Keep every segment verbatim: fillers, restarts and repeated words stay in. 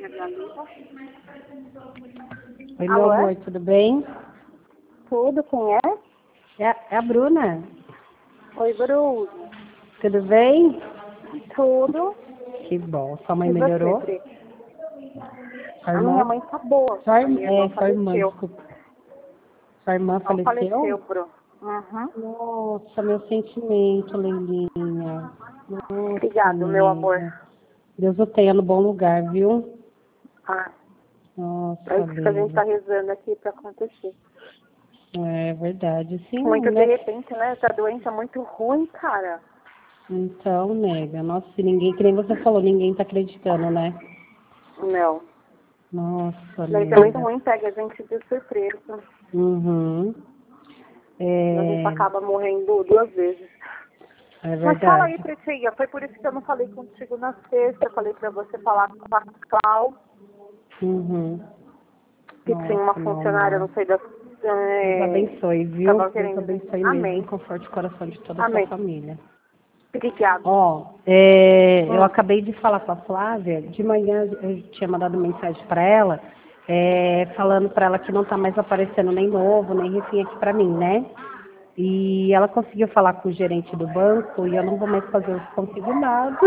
Oi, meu Alô? amor, tudo bem? Tudo, quem é? É, é a Bruna. Oi, Bruno. Tudo bem? Tudo. Que bom. Sua mãe E você, melhorou? Pri? Sua A minha irmã? mãe tá boa. Sua, A irmã- minha irmã é, sua irmã, faleceu. desculpa. Sua irmã Não faleceu, faleceu? Bruno. Uhum. Nossa, meu sentimento, Leilinha. Nossa, Obrigado, meu amor. nega. Deus o tenha no bom lugar, viu? Ah, é Nossa, isso que a gente Leila. tá rezando aqui pra acontecer. É verdade, sim, Muito de né? repente, né? Essa doença é muito ruim, cara. Então, nega, nossa, se ninguém, que nem você falou, ninguém tá acreditando, né? Não. Nossa, Mas é muito nega. ruim, pega a gente de surpresa. Uhum. A gente É, acaba morrendo duas vezes. é Mas fala aí, verdade. Pretinha, foi por isso que eu não falei contigo na sexta. Eu falei pra você falar com a Clau, Uhum. que tinha uma Nossa, meu funcionária, amor. não sei da... Deus É, abençoe, viu? tava Deus querendo vender. abençoe mesmo e Amém. conforte o coração de toda a sua Amém. família. Obrigada. Ó, é, eu Hum. acabei de falar com a Flávia, de manhã eu tinha mandado mensagem para ela, é, falando para ela que não tá mais aparecendo nem novo, nem refim aqui para mim, né? E ela conseguiu falar com o gerente do banco e eu não vou mais fazer os consignados.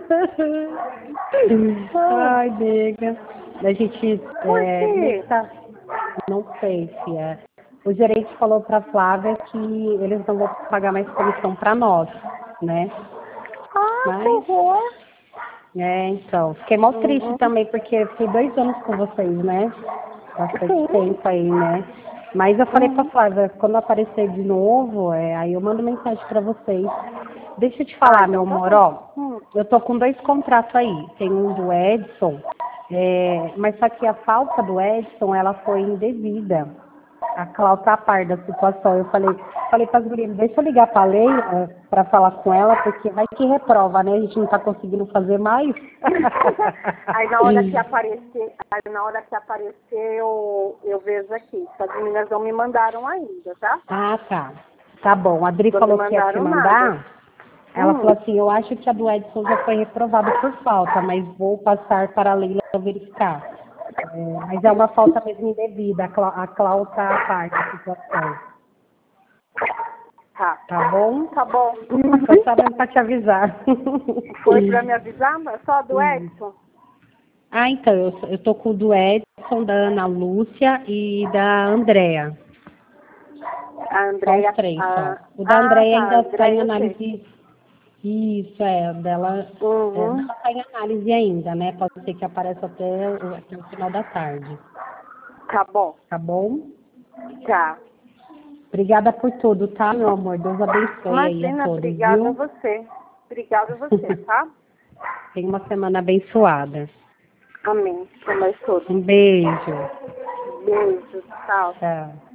Ai, nega. A gente Por é, nem quê? tá, não sei se é. O gerente falou para Flávia que eles não vão pagar mais comissão para nós, né? Ah, que Mas, horror. é, então, fiquei mal triste Uhum. também, porque fiquei dois anos com vocês, né? Bastante Sim. tempo aí, né? Mas eu falei pra Uhum. Flávia, quando aparecer de novo, é, aí eu mando mensagem pra vocês. Deixa eu te Ah, falar, meu então tá amor, bom. ó, Hum. eu tô com dois contratos aí. Tem um do Edson, é, mas só que a falta do Edson, ela foi indevida. A Cláudia tá a par da situação. Eu falei, falei para as gurias, deixa eu ligar para a Leila para falar com ela, porque vai que reprova, né? A gente não tá conseguindo fazer mais. Aí na hora que aparecer, aí na hora que aparecer eu, eu vejo aqui. As meninas não me mandaram ainda, tá? Ah, tá. Tá bom. A Adri Não me falou que ia te mandaram nada. mandar. Ela falou Hum. assim, eu acho que a do Edson já foi reprovada por falta, mas vou passar para a Leila verificar. É, mas é uma falta mesmo indevida. A Clá- a Clau tá a par da situação. Tá. Tá bom? Tá bom. Foi só mesmo para te avisar. Foi pra me avisar, mas só do Hum. Edson? Ah, então, eu, eu tô com o do Edson, da Ana Lúcia e da Andréa. A Só os Andréia. três, só. Ah, O da ah, Andréia tá. A ainda está em Andréia eu sei. análise. Isso, é, o dela é, Uhum. está em análise ainda, né? Pode ser que apareça até o, até o final da tarde. Tá bom. Tá bom? Tá. Obrigada por tudo, tá, meu amor? Deus abençoe aí a Imagina, todos, obrigada a viu? você. Obrigada a você, tá? Tenha uma semana abençoada. Amém. Pra nós todos. Um beijo. Beijo. Tchau. Tchau.